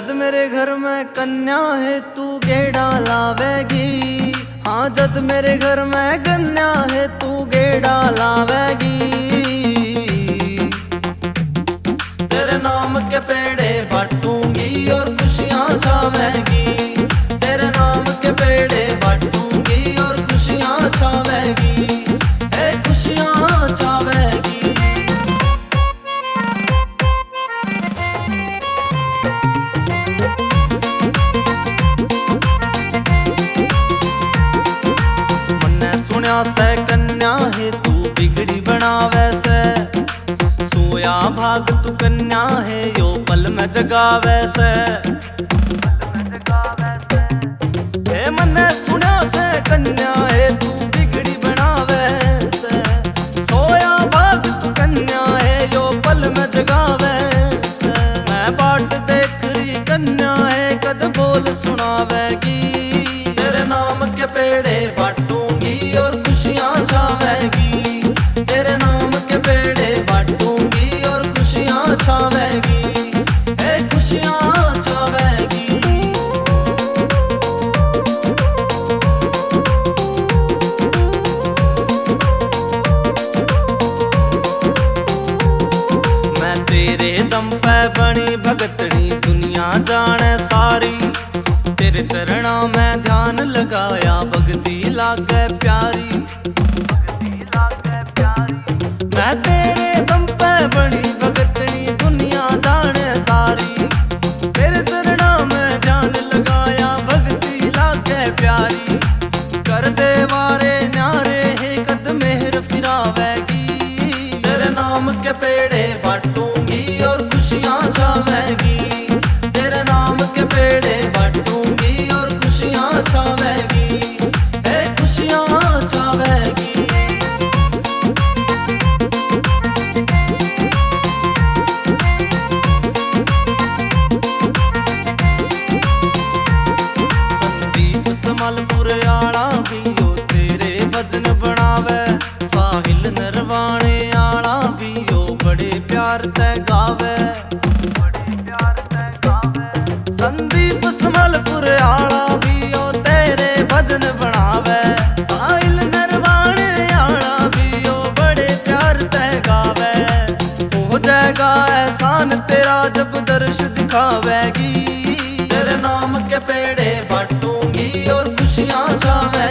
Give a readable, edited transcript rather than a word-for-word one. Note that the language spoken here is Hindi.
जद मेरे घर में कन्या है तू गेड़ा लावेगी। हाँ जद मेरे घर में कन्या है तू गेड़ा लावेगी। तेरे नाम के पेड़े बांटूंगी और खुशियाँ छावेगी। तेरे नाम के पेड़े बांटूंगी और खुशियाँ छावेगी। ए खुशियाँ छावेगी। से कन्या है तू बिगड़ी बनावे से। सोया भाग तू कन्या है यो पल में जगावे से। हे मन्ने सुना से कन्या है तू बिगड़ी बनावे से। सोया भाग तू कन्या है यो पल में जगावे से। मैं बाट देख रही कन्या है कद बोल सुनावेगी। तेरे नाम के पेड़े बांटूंगी और खुशियाँ छावेगी। तेरे नाम के पेड़े बांटूंगी और खुशियाँ छावेगी। ए खुशियाँ छावेगी। मैं तेरे दम पे बनी भगतनी दुनिया जाने सारी। तेरे चरणा में ध्यान लगाया भगती लागे प्यारी। मैं तेरे दम पे बड़ी भगतनी दुनिया जाने सारी। तेरे चरणा में ध्यान लगाया भगती लागे प्यारी। कर दे वारे न्यारे है कद मेहर फिरावेगी। तेरे नाम के पेड़े बांटूंगी और खुशियाँ छावेगी। तेरे नाम के पेड़े बांटूंगी और खुशियाँ छावेगी। ए खुशियाँ छावेगी। संदीप समलपुर आला भी यो तेरे भजन बनावे। साहिल नरवाणे आला भी यो बड़े प्यार ते गावे। संदीप समलपुर आला भी यो तेरे भजन बनावे। साहिल नरवाणे आला भी यो बड़े प्यार ते गावे। हो जाएगा एहसान तेरा जब दर्श दिखावेगी। तेरे नाम के पेड़े बांटूंगी और खुशियाँ छावेगी।